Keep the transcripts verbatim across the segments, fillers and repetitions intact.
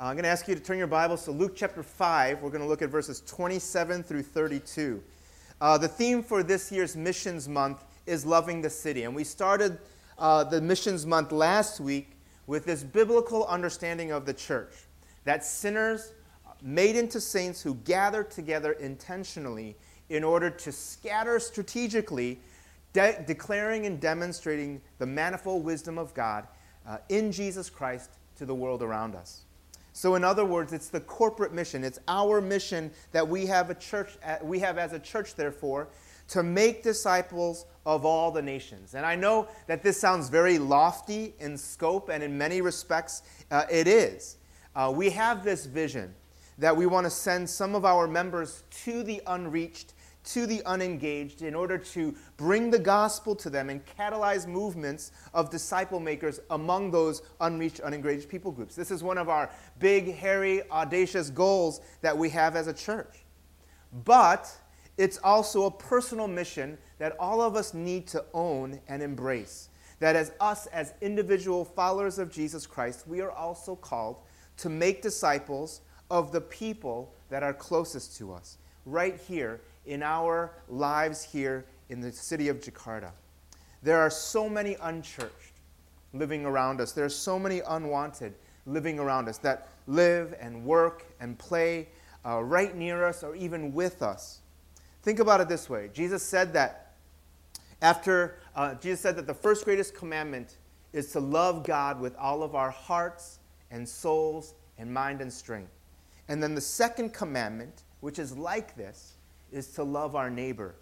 Uh, I'm going to ask you to turn your Bibles to Luke chapter five. We're going to look at verses twenty-seven through thirty-two. Uh, the theme for this year's Missions Month is Loving the City. And we started uh, the Missions Month last week with this biblical understanding of the church, that sinners made into saints who gather together intentionally in order to scatter strategically, de- declaring and demonstrating the manifold wisdom of God uh, in Jesus Christ to the world around us. So in other words, it's the corporate mission. It's our mission that we have a church, we have as a church, therefore, to make disciples of all the nations. And I know that this sounds very lofty in scope, and in many respects, uh, it is. Uh, we have this vision that we want to send some of our members to the unreached, to the unengaged, in order to bring the gospel to them and catalyze movements of disciple makers among those unreached, unengaged people groups. This is one of our big, hairy, audacious goals that we have as a church. But it's also a personal mission that all of us need to own and embrace. That as us, as individual followers of Jesus Christ, we are also called to make disciples of the people that are closest to us, right here in our lives here in the city of Jakarta. There are so many unchurched living around us. There are so many unwanted living around us that live and work and play uh, right near us or even with us. Think about it this way. Jesus said that after, uh, Jesus said that the first greatest commandment is to love God with all of our hearts and souls and mind and strength. And then the second commandment, which is like this, is to love our neighbor.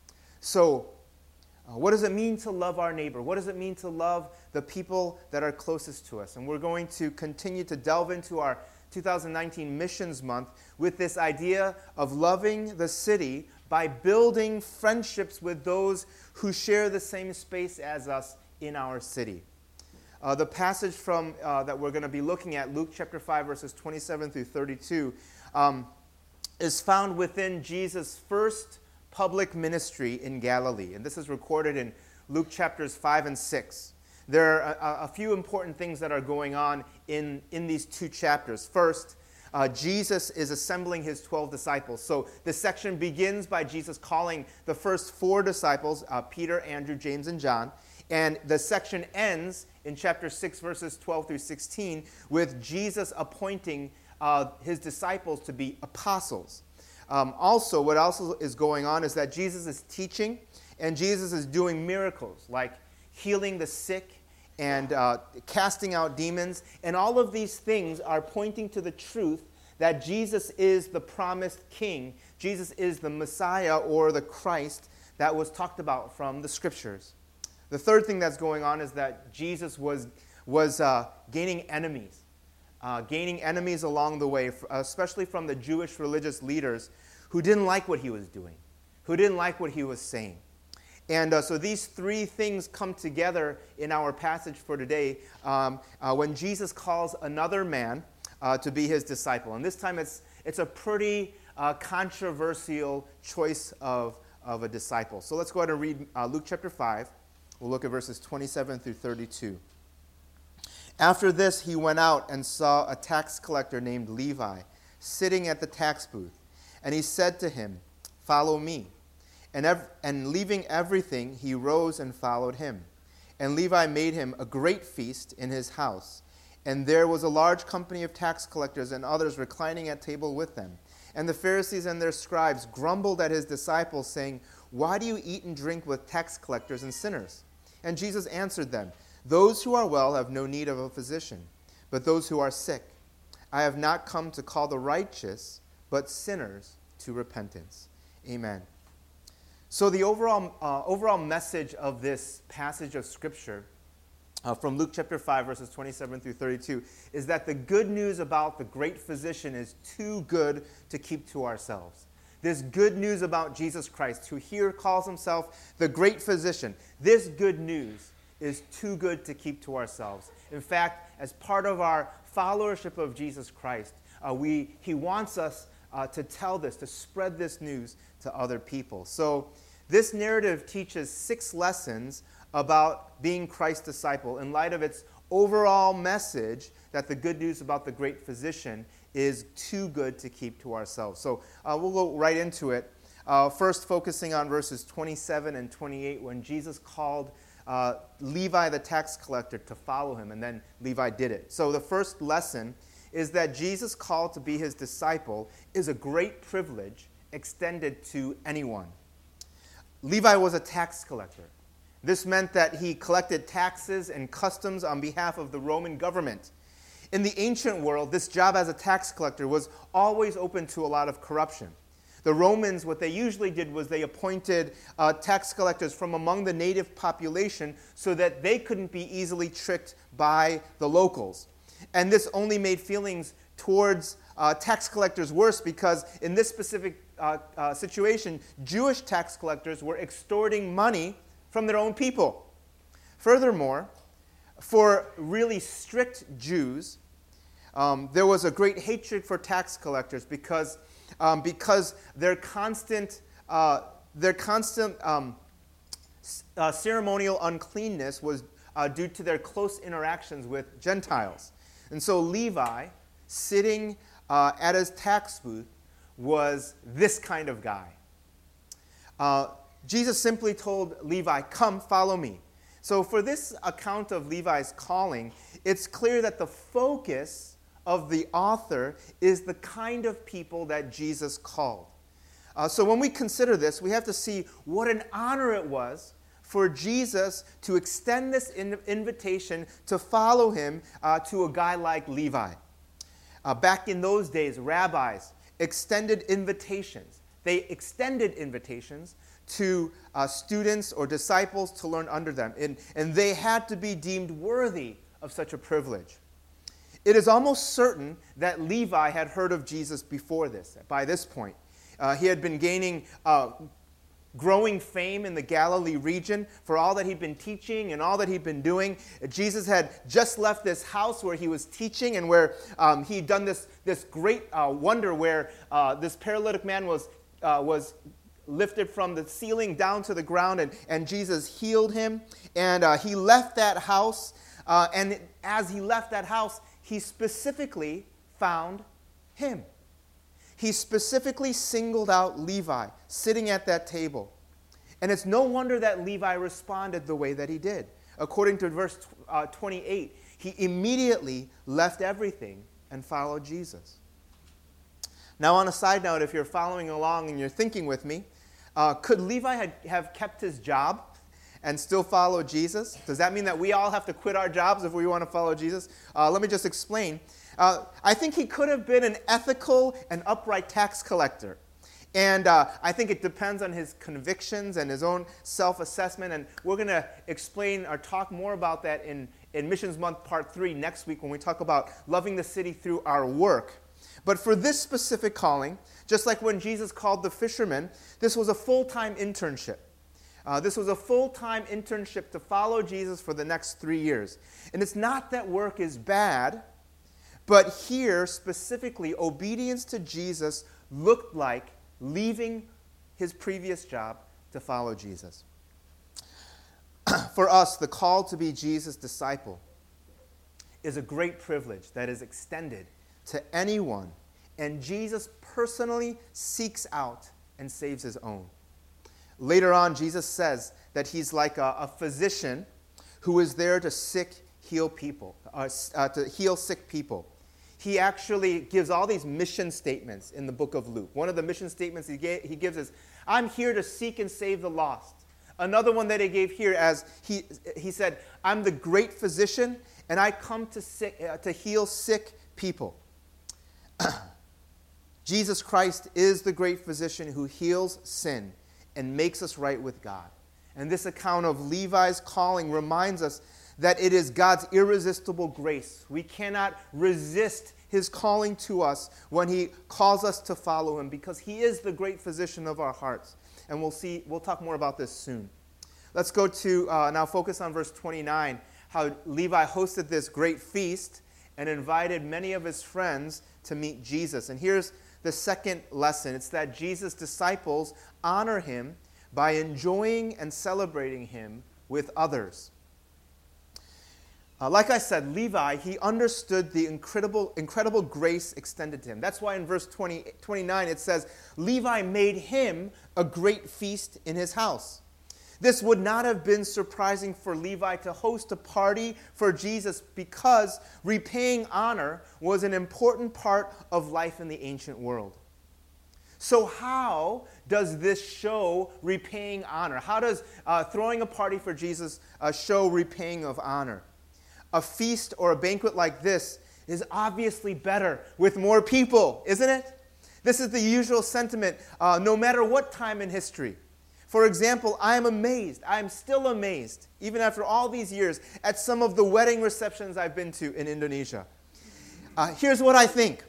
So, uh, what does it mean to love our neighbor? What does it mean to love the people that are closest to us? And we're going to continue to delve into our two thousand nineteen Missions Month with this idea of loving the city by building friendships with those who share the same space as us in our city. Uh, the passage from uh, that we're going to be looking at, Luke chapter five, verses twenty-seven through thirty-two, um, is found within Jesus' first public ministry in Galilee. And this is recorded in Luke chapters five and six. There are a, a few important things that are going on in, in these two chapters. First, uh, Jesus is assembling his twelve disciples. So this section begins by Jesus calling the first four disciples, uh, Peter, Andrew, James, and John. And the section ends in chapter six, verses twelve through sixteen, with Jesus appointing Uh, his disciples to be apostles. Um, also, what also is going on is that Jesus is teaching and Jesus is doing miracles like healing the sick and uh, casting out demons. And all of these things are pointing to the truth that Jesus is the promised king. Jesus is the Messiah or the Christ that was talked about from the scriptures. The third thing that's going on is that Jesus was, was uh, gaining enemies. Uh, gaining enemies along the way, especially from the Jewish religious leaders who didn't like what he was doing, who didn't like what he was saying. And uh, so these three things come together in our passage for today um, uh, when Jesus calls another man uh, to be his disciple. And this time it's, it's a pretty uh, controversial choice of, of a disciple. So let's go ahead and read uh, Luke chapter five. We'll look at verses twenty-seven through thirty-two. After this, he went out and saw a tax collector named Levi sitting at the tax booth. And he said to him, "Follow me." And, ev- and leaving everything, he rose and followed him. And Levi made him a great feast in his house. And there was a large company of tax collectors and others reclining at table with them. And the Pharisees and their scribes grumbled at his disciples, saying, "Why do you eat and drink with tax collectors and sinners?" And Jesus answered them, "Those who are well have no need of a physician, but those who are sick. I have not come to call the righteous, but sinners to repentance." Amen. So the overall, uh, overall message of this passage of Scripture uh, from Luke chapter five, verses twenty-seven through thirty-two, is that the good news about the great physician is too good to keep to ourselves. This good news about Jesus Christ, who here calls himself the great physician, this good news is too good to keep to ourselves. In fact, as part of our followership of Jesus Christ, uh, we, he wants us uh, to tell this, to spread this news to other people. So this narrative teaches six lessons about being Christ's disciple in light of its overall message that the good news about the great physician is too good to keep to ourselves. So uh, we'll go right into it. Uh, first, focusing on verses twenty-seven and twenty-eight, when Jesus called uh, Levi the tax collector to follow him, and then Levi did it. So the first lesson is that Jesus' call to be his disciple is a great privilege extended to anyone. Levi was a tax collector. This meant that he collected taxes and customs on behalf of the Roman government. In the ancient world, this job as a tax collector was always open to a lot of corruption. The Romans, what they usually did was they appointed uh, tax collectors from among the native population so that they couldn't be easily tricked by the locals. And this only made feelings towards uh, tax collectors worse, because in this specific uh, uh, situation, Jewish tax collectors were extorting money from their own people. Furthermore, for really strict Jews, um, there was a great hatred for tax collectors because, um, because their constant, uh, their constant um, uh, ceremonial uncleanness was uh, due to their close interactions with Gentiles. And so Levi, sitting uh, at his tax booth, was this kind of guy. Uh, Jesus simply told Levi, "Come, follow me." So for this account of Levi's calling, it's clear that the focus of the author is the kind of people that Jesus called. Uh, so when we consider this, we have to see what an honor it was for Jesus to extend this in- invitation to follow him uh, to a guy like Levi. Uh, back in those days, rabbis extended invitations. They extended invitations to uh, students or disciples to learn under them, and, and they had to be deemed worthy of such a privilege. It is almost certain that Levi had heard of Jesus before this, by this point. Uh, he had been gaining uh, growing fame in the Galilee region for all that he'd been teaching and all that he'd been doing. Jesus had just left this house where he was teaching and where um, he'd done this, this great uh, wonder where uh, this paralytic man was, uh, was lifted from the ceiling down to the ground, and, and Jesus healed him. And uh, he left that house, uh, and as he left that house, he specifically found him. He specifically singled out Levi sitting at that table. And it's no wonder that Levi responded the way that he did. According to verse uh, twenty-eight, he immediately left everything and followed Jesus. Now, on a side note, if you're following along and you're thinking with me, uh, could Levi had, have kept his job and still follow Jesus? Does that mean that we all have to quit our jobs if we want to follow Jesus? Uh, let me just explain. Uh, I think he could have been an ethical and upright tax collector. And uh, I think it depends on his convictions and his own self-assessment. And we're going to explain or talk more about that in, in Missions Month Part three next week when we talk about loving the city through our work. But for this specific calling, just like when Jesus called the fishermen, this was a full-time internship. Uh, this was a full-time internship to follow Jesus for the next three years. And it's not that work is bad, but here, specifically, obedience to Jesus looked like leaving his previous job to follow Jesus. For us, the call to be Jesus' disciple is a great privilege that is extended to anyone, and Jesus personally seeks out and saves his own. Later on, Jesus says that he's like a, a physician who is there to sick, heal people, uh, uh, to heal sick people. He actually gives all these mission statements in the book of Luke. One of the mission statements he, gave, he gives is, "I'm here to seek and save the lost." Another one that he gave here, as he, he said, "I'm the great physician, and I come to, sick, uh, to heal sick people." Jesus Christ is the great physician who heals sin and makes us right with God. And this account of Levi's calling reminds us that it is God's irresistible grace. We cannot resist his calling to us when he calls us to follow him, because he is the great physician of our hearts. And we'll see, we'll talk more about this soon. Let's go to, uh, now focus on verse twenty-nine, how Levi hosted this great feast and invited many of his friends to meet Jesus. And here's the second lesson. It's that Jesus' disciples honor him by enjoying and celebrating him with others. Uh, like I said, Levi, he understood the incredible, incredible grace extended to him. That's why in verse twenty, twenty-nine it says, Levi made him a great feast in his house. This would not have been surprising for Levi to host a party for Jesus because repaying honor was an important part of life in the ancient world. So how does this show repaying honor? How does uh, throwing a party for Jesus uh, show repaying of honor? A feast or a banquet like this is obviously better with more people, isn't it? This is the usual sentiment uh, no matter what time in history. For example, I am amazed, I am still amazed, even after all these years, at some of the wedding receptions I've been to in Indonesia. Uh, here's what I think.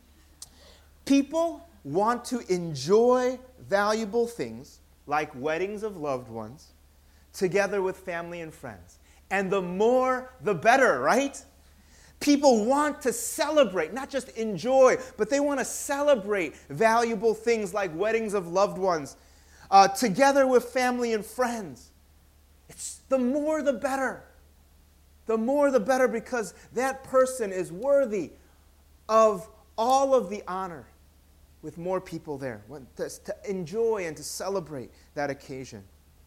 People want to enjoy valuable things like weddings of loved ones together with family and friends. And the more, the better, right? People want to celebrate, not just enjoy, but they want to celebrate valuable things like weddings of loved ones uh, together with family and friends. It's the more, the better. The more, the better, because that person is worthy of all of the honor with more people there, to enjoy and to celebrate that occasion.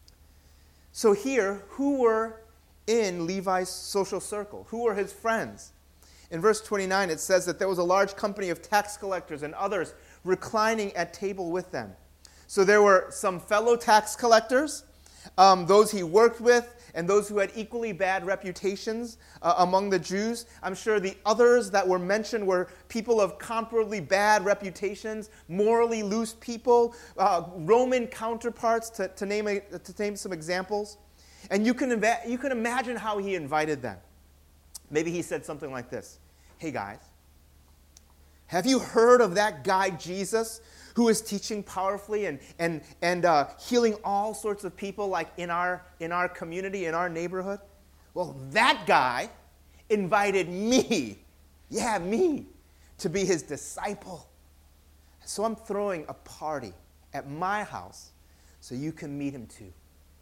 So here, who were in Levi's social circle? Who were his friends? In verse twenty-nine, it says that there was a large company of tax collectors and others reclining at table with them. So there were some fellow tax collectors, um, those he worked with, and those who had equally bad reputations uh, among the Jews. I'm sure the others that were mentioned were people of comparably bad reputations, morally loose people, uh, Roman counterparts, to, to, name a, to name some examples. And you can, inva- you can imagine how he invited them. Maybe he said something like this. Hey guys, have you heard of that guy Jesus who is teaching powerfully and, and, and uh, healing all sorts of people like in our, in our community, in our neighborhood? Well, that guy invited me, yeah, me, to be his disciple. So I'm throwing a party at my house so you can meet him too.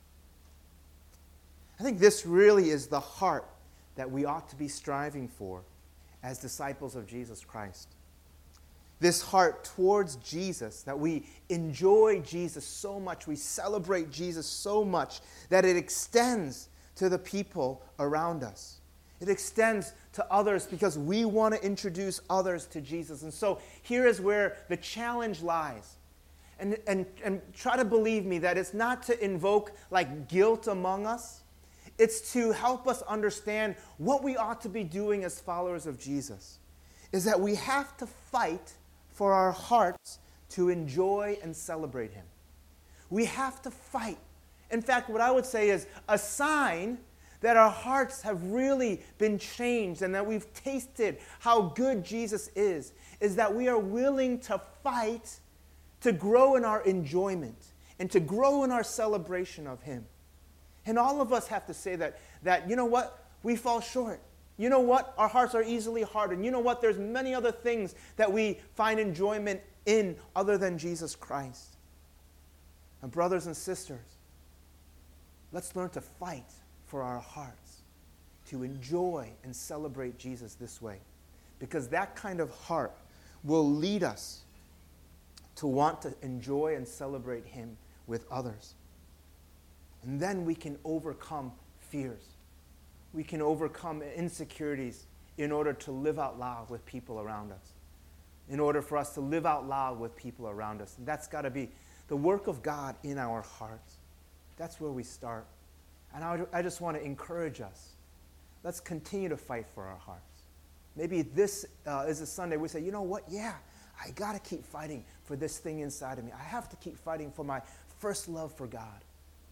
I think this really is the heart that we ought to be striving for as disciples of Jesus Christ. This heart towards Jesus, that we enjoy Jesus so much, we celebrate Jesus so much, that it extends to the people around us. It extends to others because we want to introduce others to Jesus. And so here is where the challenge lies. And, and, and try to believe me that it's not to invoke like guilt among us. It's to help us understand what we ought to be doing as followers of Jesus. Is that we have to fight for our hearts to enjoy and celebrate him. We have to fight. In fact, what I would say is a sign that our hearts have really been changed and that we've tasted how good Jesus is, is that we are willing to fight to grow in our enjoyment and to grow in our celebration of him. And all of us have to say that, that, you know what, we fall short. You know what, our hearts are easily hardened. You know what, there's many other things that we find enjoyment in other than Jesus Christ. And brothers and sisters, let's learn to fight for our hearts, to enjoy and celebrate Jesus this way. Because that kind of heart will lead us to want to enjoy and celebrate him with others. And then we can overcome fears. We can overcome insecurities in order to live out loud with people around us. In order for us to live out loud with people around us. And that's got to be the work of God in our hearts. That's where we start. And I, I just want to encourage us. Let's continue to fight for our hearts. Maybe this uh, is a Sunday we say, you know what, yeah, I got to keep fighting for this thing inside of me. I have to keep fighting for my first love for God.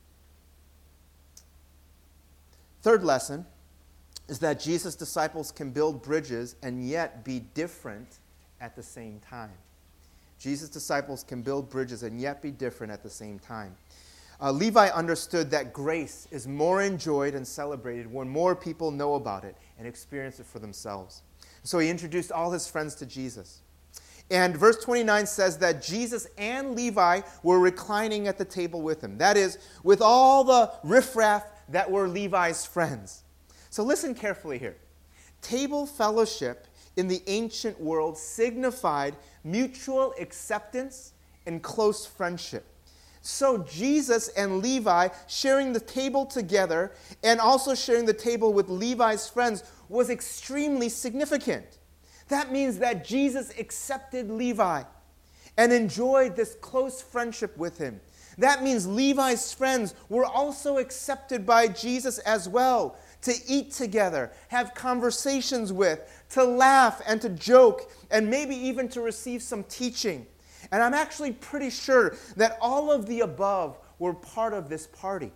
Third lesson is that Jesus' disciples can build bridges and yet be different at the same time. Jesus' disciples can build bridges and yet be different at the same time. Uh, Levi understood that grace is more enjoyed and celebrated when more people know about it and experience it for themselves. So he introduced all his friends to Jesus. And verse twenty-nine says that Jesus and Levi were reclining at the table with him. That is, with all the riffraff that were Levi's friends. So listen carefully here. Table fellowship in the ancient world signified mutual acceptance and close friendship. So Jesus and Levi sharing the table together and also sharing the table with Levi's friends was extremely significant. That means that Jesus accepted Levi and enjoyed this close friendship with him. That means Levi's friends were also accepted by Jesus as well, to eat together, have conversations with, to laugh and to joke, and maybe even to receive some teaching. And I'm actually pretty sure that all of the above were part of this party.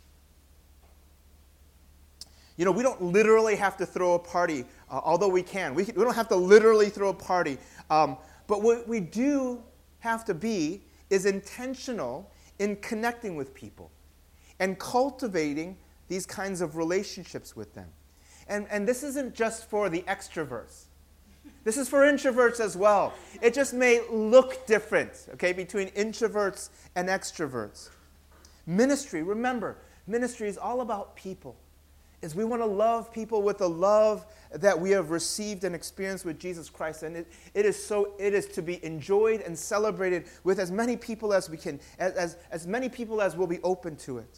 You know, we don't literally have to throw a party, uh, although we can. We, we don't have to literally throw a party. Um, but what we do have to be is intentional in connecting with people and cultivating these kinds of relationships with them. And, and this isn't just for the extroverts. This is for introverts as well. It just may look different, okay, between introverts and extroverts. Ministry, remember, ministry is all about people. Is we want to love people with the love that we have received and experienced with Jesus Christ. And it, it is so it is to be enjoyed and celebrated with as many people as we can, as, as, as many people as will be open to it.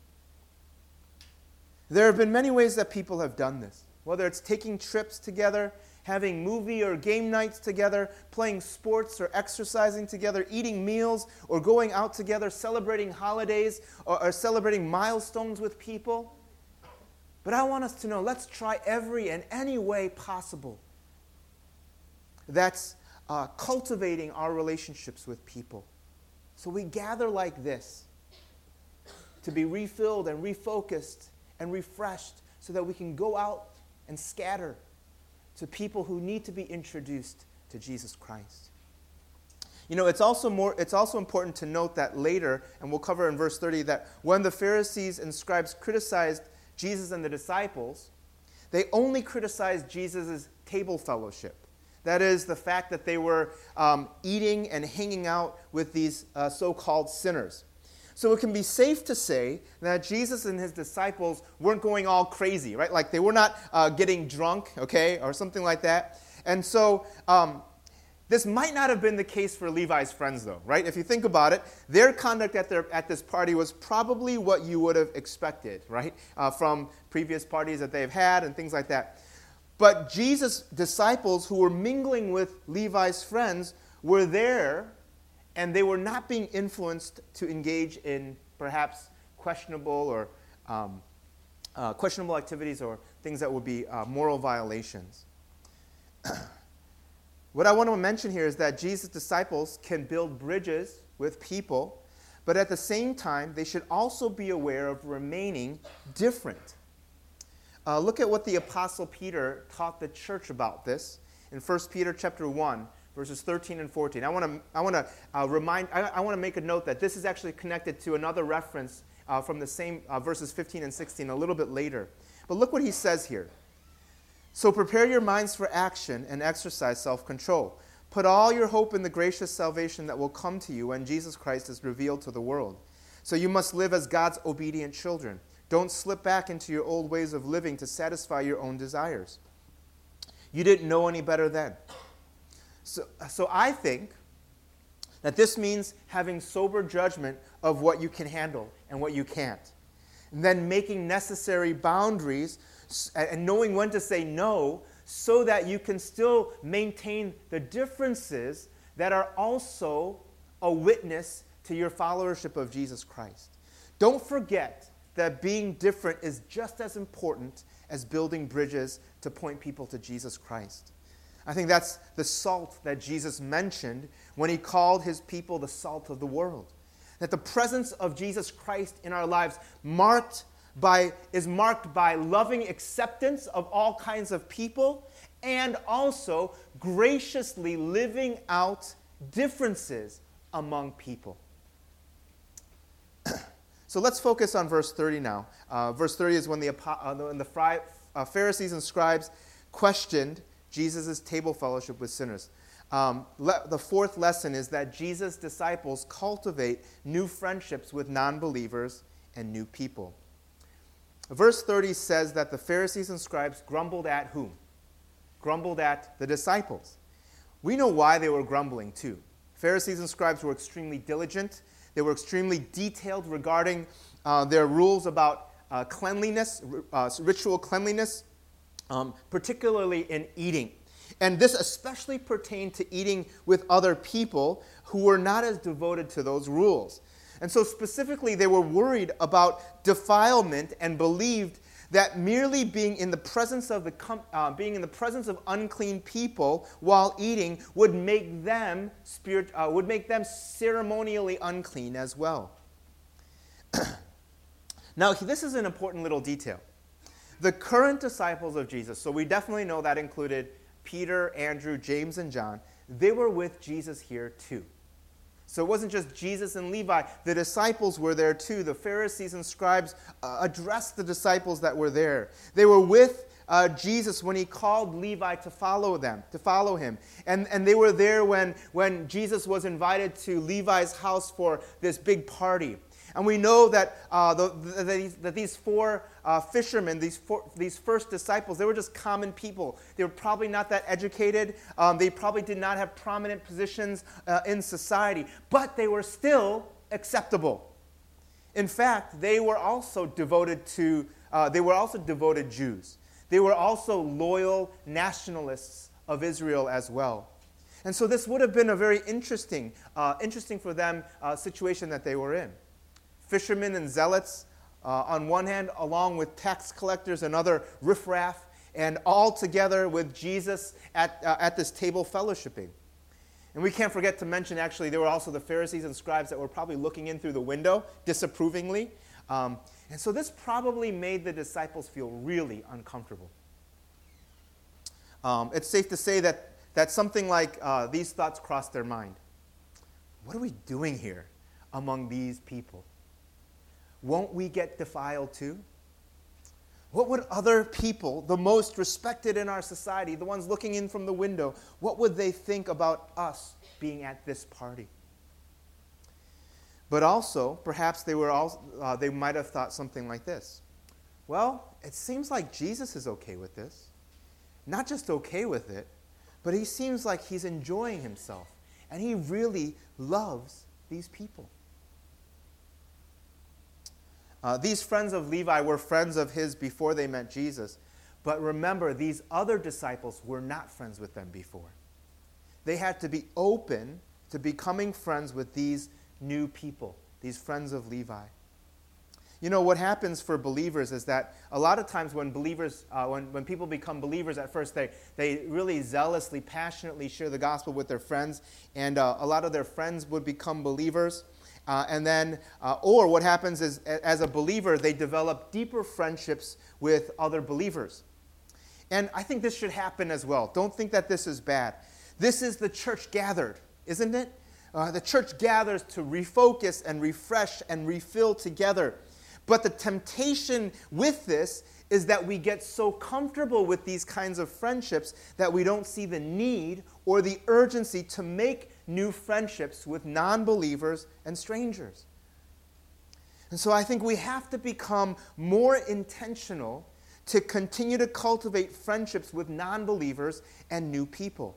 There have been many ways that people have done this, whether it's taking trips together, having movie or game nights together, playing sports or exercising together, eating meals or going out together, celebrating holidays or, or celebrating milestones with people. But I want us to know, let's try every and any way possible that's uh, cultivating our relationships with people. So we gather like this to be refilled and refocused and refreshed so that we can go out and scatter to people who need to be introduced to Jesus Christ. You know, it's also more it's also important to note that later, and we'll cover in verse thirty, that when the Pharisees and scribes criticized Jesus and the disciples, they only criticized Jesus' table fellowship. That is, the fact that they were um, eating and hanging out with these uh, so-called sinners. So it can be safe to say that Jesus and his disciples weren't going all crazy, right? Like they were not uh, getting drunk, okay, or something like that. And so um, this might not have been the case for Levi's friends, though, right? If you think about it, their conduct at, their, at this party was probably what you would have expected, right, uh, from previous parties that they've had and things like that. But Jesus' disciples who were mingling with Levi's friends were there, and they were not being influenced to engage in perhaps questionable or um, uh, questionable activities or things that would be uh, moral violations. What I want to mention here is that Jesus' disciples can build bridges with people, but at the same time, they should also be aware of remaining different. Uh, look at what the Apostle Peter taught the church about this in First Peter chapter one, verses thirteen and fourteen. I want to I want to uh, remind I, I want to make a note that this is actually connected to another reference uh, from the same uh, verses fifteen and sixteen a little bit later. But look what he says here. So prepare your minds for action and exercise self-control. Put all your hope in the gracious salvation that will come to you when Jesus Christ is revealed to the world. So you must live as God's obedient children. Don't slip back into your old ways of living to satisfy your own desires. You didn't know any better then. So, so I think that this means having sober judgment of what you can handle and what you can't. And then making necessary boundaries and knowing when to say no so that you can still maintain the differences that are also a witness to your followership of Jesus Christ. Don't forget that being different is just as important as building bridges to point people to Jesus Christ. I think that's the salt that Jesus mentioned when he called his people the salt of the world. That the presence of Jesus Christ in our lives marked by, is marked by loving acceptance of all kinds of people and also graciously living out differences among people. So let's focus on verse thirty now. Uh, verse thirty is when the, uh, when the fri- uh, Pharisees and scribes questioned Jesus' table fellowship with sinners. Um, le- the fourth lesson is that Jesus' disciples cultivate new friendships with non-believers and new people. Verse thirty says that the Pharisees and scribes grumbled at whom? Grumbled at the disciples. We know why they were grumbling too. Pharisees and scribes were extremely diligent. They were extremely detailed regarding uh, their rules about uh, cleanliness, uh, ritual cleanliness, um, particularly in eating. And this especially pertained to eating with other people who were not as devoted to those rules. And so specifically, they were worried about defilement and believed that merely being in the presence of the com- uh, being in the presence of unclean people while eating would make them spirit uh, would make them ceremonially unclean as well. Now, this is an important little detail. The current disciples of Jesus, so we definitely know that included Peter, Andrew, James, and John. They were with Jesus here too. So it wasn't just Jesus and Levi. The disciples were there too. The Pharisees and scribes uh, addressed the disciples that were there. They were with uh, Jesus when he called Levi to follow them, to follow him. And, and they were there when, when Jesus was invited to Levi's house for this big party. And we know that, uh, the, the, the, that these four uh, fishermen, these, four, these first disciples, they were just common people. They were probably not that educated. Um, they probably did not have prominent positions uh, in society. But they were still acceptable. In fact, they were also devoted to, uh, they were also devoted Jews. They were also loyal nationalists of Israel as well. And so this would have been a very interesting, uh, interesting for them uh, situation that they were in. Fishermen and zealots uh, on one hand, along with tax collectors and other riffraff, and all together with Jesus at, uh, at this table fellowshipping. And we can't forget to mention, actually, there were also the Pharisees and scribes that were probably looking in through the window disapprovingly. Um, and so this probably made the disciples feel really uncomfortable. Um, it's safe to say that, that something like uh, these thoughts crossed their mind. What are we doing here among these people? Won't we get defiled too? What would other people, the most respected in our society, the ones looking in from the window, what would they think about us being at this party? But also, perhaps they were also, uh, they might have thought something like this. Well, it seems like Jesus is okay with this. Not just okay with it, but he seems like he's enjoying himself. And he really loves these people. Uh, these friends of Levi were friends of his before they met Jesus. But remember, these other disciples were not friends with them before. They had to be open to becoming friends with these new people, these friends of Levi. You know, what happens for believers is that a lot of times when believers, uh, when, when people become believers at first, they, they really zealously, passionately share the gospel with their friends. And uh, a lot of their friends would become believers. Uh, and then, uh, or what happens is, as a believer, they develop deeper friendships with other believers. And I think this should happen as well. Don't think that this is bad. This is the church gathered, isn't it? Uh, the church gathers to refocus and refresh and refill together. But the temptation with this is that we get so comfortable with these kinds of friendships that we don't see the need or the urgency to make new friendships with non-believers and strangers. And so I think we have to become more intentional to continue to cultivate friendships with non-believers and new people.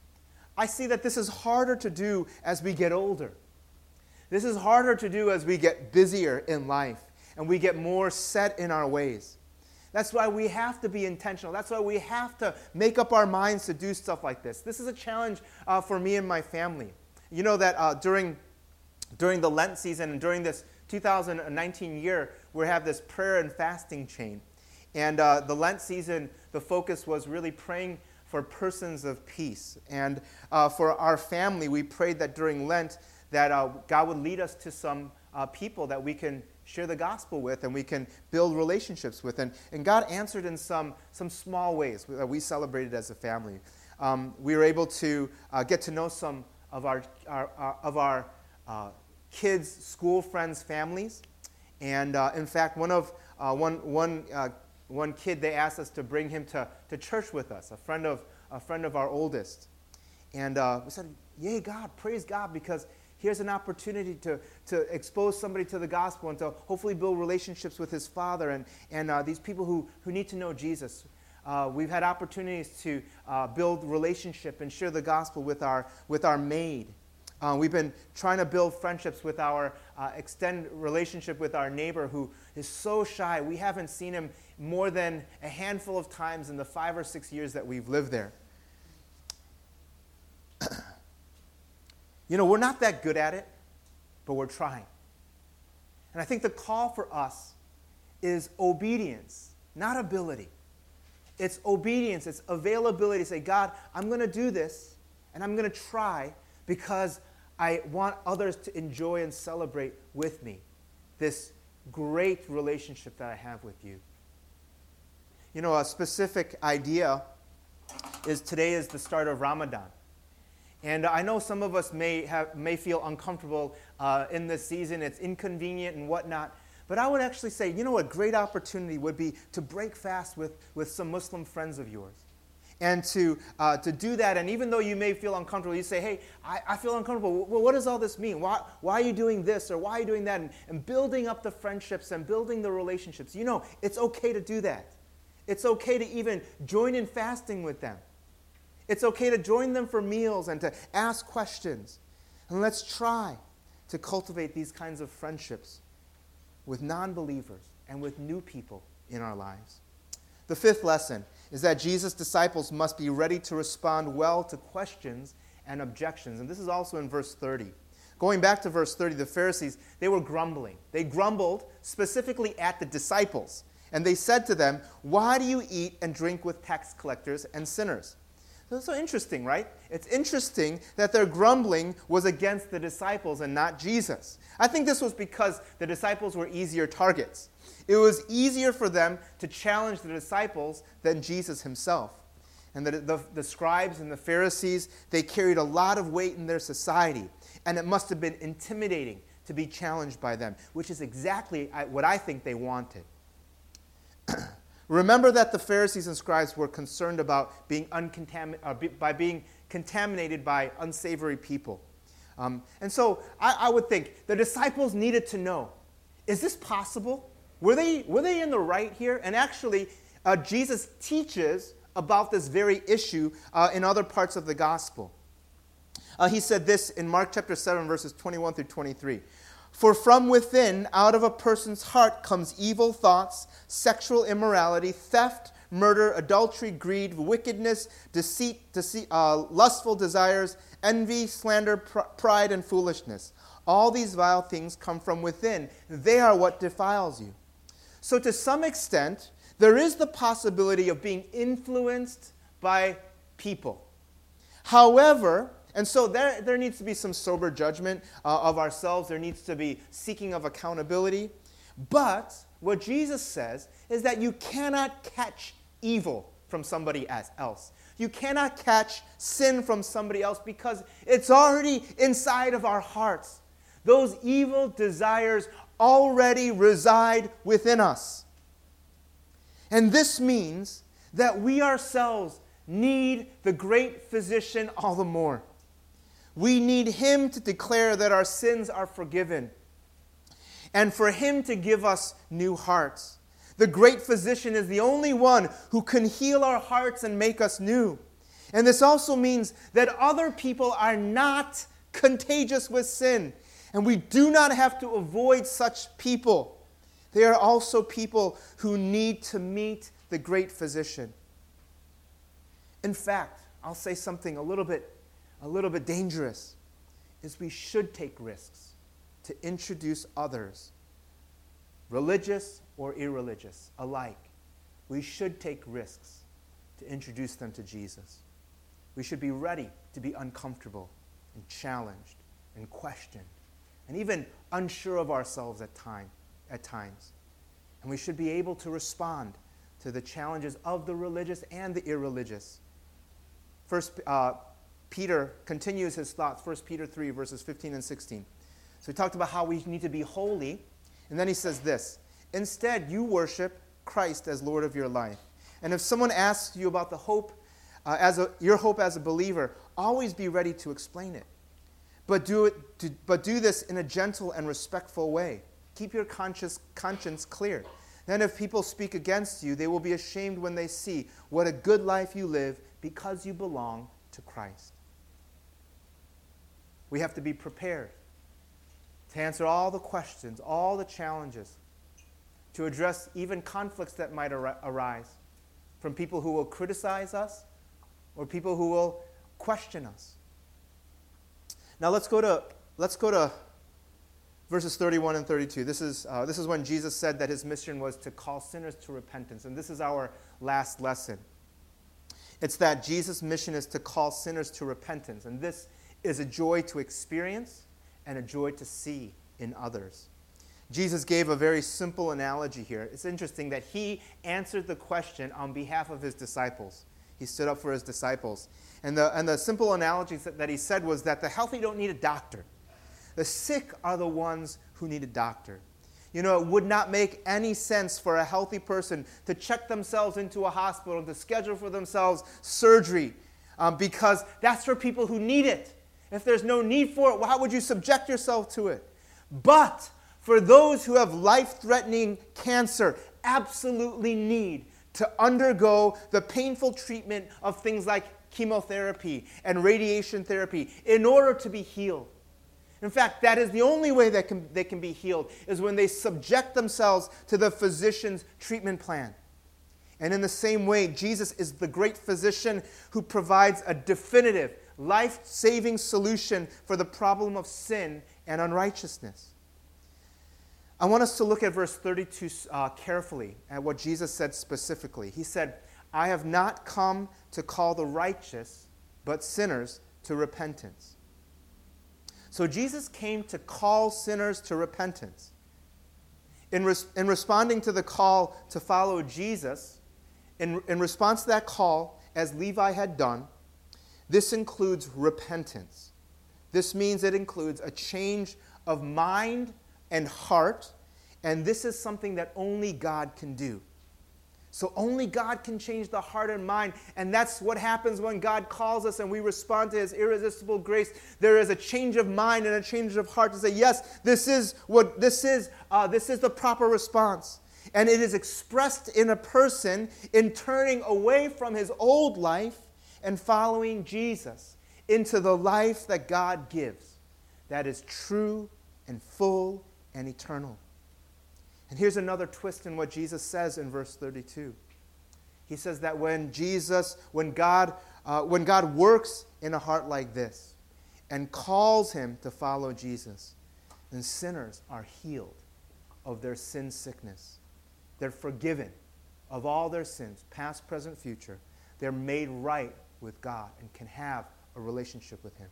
I see that this is harder to do as we get older. This is harder to do as we get busier in life and we get more set in our ways. That's why we have to be intentional. That's why we have to make up our minds to do stuff like this. This is a challenge uh, for me and my family. You know that uh, during, during the Lent season and during this two thousand nineteen year, we have this prayer and fasting chain. And uh, the Lent season, the focus was really praying for persons of peace. And uh, for our family, we prayed that during Lent that uh, God would lead us to some uh, people that we can share the gospel with and we can build relationships with. And, and God answered in some, some small ways that we celebrated as a family. Um, we were able to uh, get to know some of our, our, our, of our uh, kids' school friends' families. And uh, in fact, one of uh, one, one, uh, one kid, they asked us to bring him to, to church with us, a friend of, a friend of our oldest. And uh, we said, yay, God, praise God, because Here's an opportunity to, to expose somebody to the gospel and to hopefully build relationships with his father and, and uh, these people who, who need to know Jesus. Uh, we've had opportunities to uh, build relationship and share the gospel with our, with our maid. Uh, we've been trying to build friendships with our, uh, extend relationship with our neighbor who is so shy. We haven't seen him more than a handful of times in the five or six years that we've lived there. You know, we're not that good at it, but we're trying. And I think the call for us is obedience, not ability. It's obedience, it's availability. Say, God, I'm going to do this, and I'm going to try because I want others to enjoy and celebrate with me this great relationship that I have with you. You know, a specific idea is today is the start of Ramadan. And I know some of us may have may feel uncomfortable uh, in this season. It's inconvenient and whatnot. But I would actually say, you know, a great opportunity would be to break fast with, with some Muslim friends of yours. And to uh, to do that, and even though you may feel uncomfortable, you say, hey, I, I feel uncomfortable. Well, what does all this mean? Why, why are you doing this or why are you doing that? And, and building up the friendships and building the relationships. You know, it's okay to do that. It's okay to even join in fasting with them. It's okay to join them for meals and to ask questions. And let's try to cultivate these kinds of friendships with non-believers and with new people in our lives. The fifth lesson is that Jesus' disciples must be ready to respond well to questions and objections. And this is also in verse thirty. Going back to verse thirty, the Pharisees, they were grumbling. They grumbled specifically at the disciples. And they said to them, why do you eat and drink with tax collectors and sinners? That's so interesting, right? It's interesting that their grumbling was against the disciples and not Jesus. I think this was because the disciples were easier targets. It was easier for them to challenge the disciples than Jesus himself. And the, the, the scribes and the Pharisees, they carried a lot of weight in their society. And it must have been intimidating to be challenged by them, which is exactly what I think they wanted. Remember that the Pharisees and scribes were concerned about being uncontamin- uh, be, by being contaminated by unsavory people. Um, and so I, I would think the disciples needed to know, is this possible? Were they, were they in the right here? And actually, uh, Jesus teaches about this very issue uh, in other parts of the gospel. Uh, he said this in Mark chapter seven, verses twenty-one through twenty-three. For from within, out of a person's heart, comes evil thoughts, sexual immorality, theft, murder, adultery, greed, wickedness, deceit, deceit uh, lustful desires, envy, slander, pr- pride, and foolishness. All these vile things come from within. They are what defiles you. So to some extent, there is the possibility of being influenced by people. However, and so there, there needs to be some sober judgment uh, of ourselves. There needs to be seeking of accountability. But what Jesus says is that you cannot catch evil from somebody else. You cannot catch sin from somebody else because it's already inside of our hearts. Those evil desires already reside within us. And this means that we ourselves need the great physician all the more. We need him to declare that our sins are forgiven and for him to give us new hearts. The great physician is the only one who can heal our hearts and make us new. And this also means that other people are not contagious with sin, and we do not have to avoid such people. They are also people who need to meet the great physician. In fact, I'll say something a little bit a little bit dangerous, is we should take risks to introduce others, religious or irreligious alike. We should take risks to introduce them to Jesus. We should be ready to be uncomfortable and challenged and questioned and even unsure of ourselves at time, at times. And we should be able to respond to the challenges of the religious and the irreligious. First, uh, Peter continues his thoughts, First Peter three, verses fifteen and sixteen. So he talked about how we need to be holy, and then he says this, instead you worship Christ as Lord of your life. And if someone asks you about the hope, uh, as a, your hope as a believer, always be ready to explain it. but do it. To, but do this in a gentle and respectful way. Keep your conscience conscience clear. Then, if people speak against you, they will be ashamed when they see what a good life you live because you belong to Christ. We have to be prepared to answer all the questions, all the challenges, to address even conflicts that might ar- arise from people who will criticize us or people who will question us. Now let's go to let's go to verses thirty-one and thirty-two. This is uh, this is when Jesus said that his mission was to call sinners to repentance, and this is our last lesson. It's that Jesus' mission is to call sinners to repentance, and this is a joy to experience and a joy to see in others. Jesus gave a very simple analogy here. It's interesting that he answered the question on behalf of his disciples. He stood up for his disciples. And the, and the simple analogy that he said was that the healthy don't need a doctor. The sick are the ones who need a doctor. You know, it would not make any sense for a healthy person to check themselves into a hospital, to schedule for themselves surgery, um, because that's for people who need it. If there's no need for it, well, how would you subject yourself to it? But for those who have life-threatening cancer, absolutely need to undergo the painful treatment of things like chemotherapy and radiation therapy in order to be healed. In fact, that is the only way that can, they can be healed, is when they subject themselves to the physician's treatment plan. And in the same way, Jesus is the great physician who provides a definitive, life-saving solution for the problem of sin and unrighteousness. I want us to look at verse thirty-two uh, carefully, at what Jesus said specifically. He said, I have not come to call the righteous, but sinners to repentance. So Jesus came to call sinners to repentance. In, res- in responding to the call to follow Jesus, in, in response to that call, as Levi had done, this includes repentance. This means it includes a change of mind and heart, and this is something that only God can do. So only God can change the heart and mind, and that's what happens when God calls us and we respond to his irresistible grace. There is a change of mind and a change of heart to say, yes, this is what this is. Uh, this is the proper response. And it is expressed in a person in turning away from his old life and following Jesus into the life that God gives, that is true and full and eternal. And here's another twist in what Jesus says in verse thirty-two. He says that when Jesus, when God, uh, when God works in a heart like this and calls him to follow Jesus, then sinners are healed of their sin sickness. They're forgiven of all their sins, past, present, future. They're made right with God and can have a relationship with him.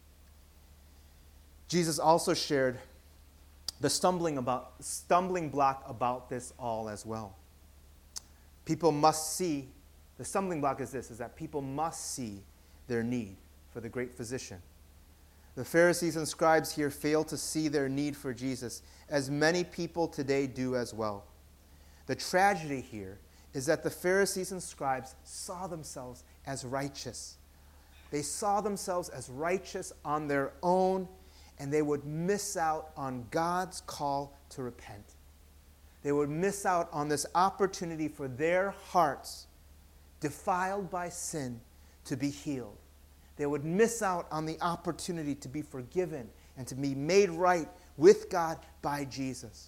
Jesus also shared the stumbling about stumbling block about this all as well. People must see, the stumbling block is this, is that people must see their need for the great physician. The Pharisees and scribes here fail to see their need for Jesus, as many people today do as well. The tragedy here is that the Pharisees and scribes saw themselves as righteous. They saw themselves as righteous on their own, and they would miss out on God's call to repent. They would miss out on this opportunity for their hearts, defiled by sin, to be healed. They would miss out on the opportunity to be forgiven and to be made right with God by Jesus.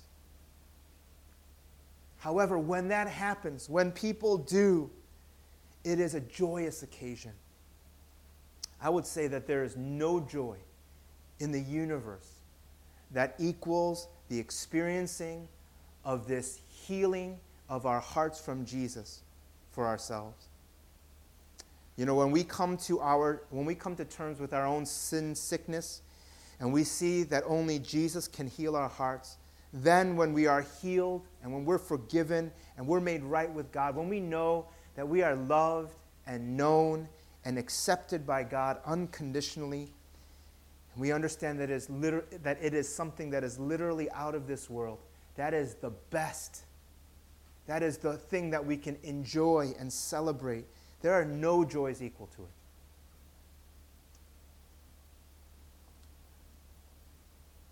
However, when that happens, when people do, it is a joyous occasion. I would say that there is no joy in the universe that equals the experiencing of this healing of our hearts from Jesus for ourselves. You know, when we come to our when we come to terms with our own sin sickness and we see that only Jesus can heal our hearts, then when we are healed and when we're forgiven and we're made right with God, when we know that we are loved and known and accepted by God unconditionally, and we understand that it is, liter- that it is something that is literally out of this world, that is the best. That is the thing that we can enjoy and celebrate. There are no joys equal to it.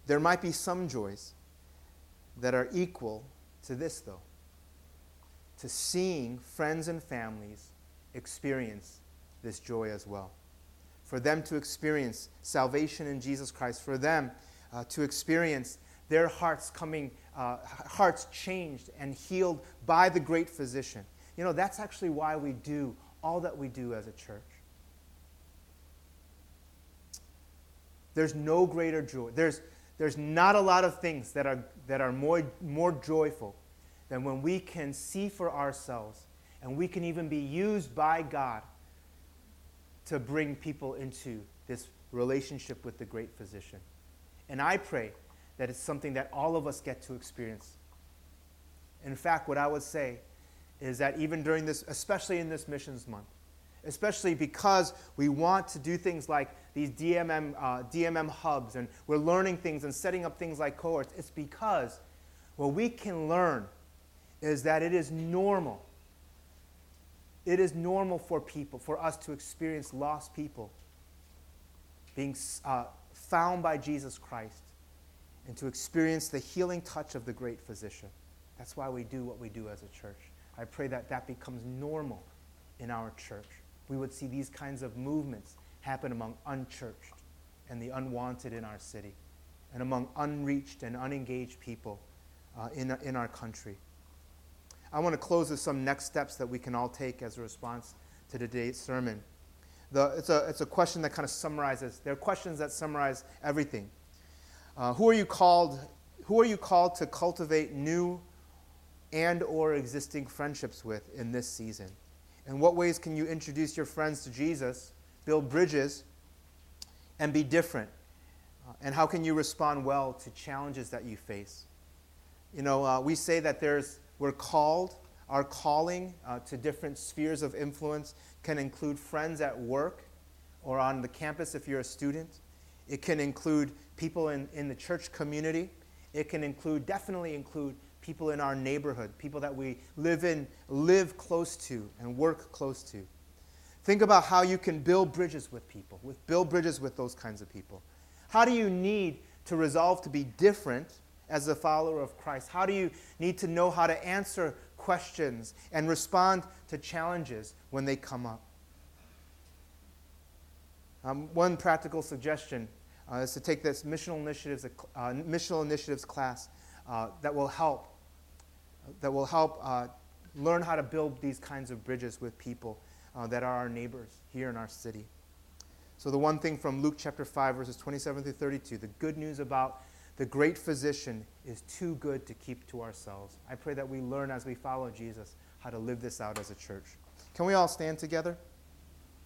There might be some joys that are equal to this, though, to seeing friends and families experience this joy as well. For them to experience salvation in Jesus Christ, for them uh, to experience their hearts coming, uh, hearts changed and healed by the great physician. You know, that's actually why we do all that we do as a church. There's no greater joy. There's, there's not a lot of things that are, that are more, more joyful than when we can see for ourselves and we can even be used by God to bring people into this relationship with the great physician. And I pray that it's something that all of us get to experience. In fact, what I would say is that even during this, especially in this missions month, especially because we want to do things like these D M M, uh, D M M hubs, and we're learning things and setting up things like cohorts, it's because what we can learn is that it is normal. It is normal for people, for us to experience lost people being uh, found by Jesus Christ and to experience the healing touch of the great physician. That's why we do what we do as a church. I pray that that becomes normal in our church. We would see these kinds of movements happen among unchurched and the unwanted in our city and among unreached and unengaged people uh, in, in our country. I want to close with some next steps that we can all take as a response to today's sermon. The, it's, a, it's a question that kind of summarizes. There are questions that summarize everything. Uh, who are you called? Who are you called to cultivate new and or existing friendships with in this season? In what ways can you introduce your friends to Jesus, build bridges, and be different? Uh, and how can you respond well to challenges that you face? You know, uh, we say that there's we're called, our calling uh, to different spheres of influence can include friends at work or on the campus if you're a student. It can include people in, in the church community. It can include, definitely include people in our neighborhood, people that we live in, live close to and work close to. Think about how you can build bridges with people, with build bridges with those kinds of people. How do you need to resolve to be different as a follower of Christ? How do you need to know how to answer questions and respond to challenges when they come up? Um, one practical suggestion uh, is to take this missional initiatives, uh, missional initiatives class uh, that will help, that will help uh, learn how to build these kinds of bridges with people uh, that are our neighbors here in our city. So the one thing from Luke chapter five, verses twenty-seven through thirty-two, the good news about the great physician is too good to keep to ourselves. I pray that we learn as we follow Jesus how to live this out as a church. Can we all stand together?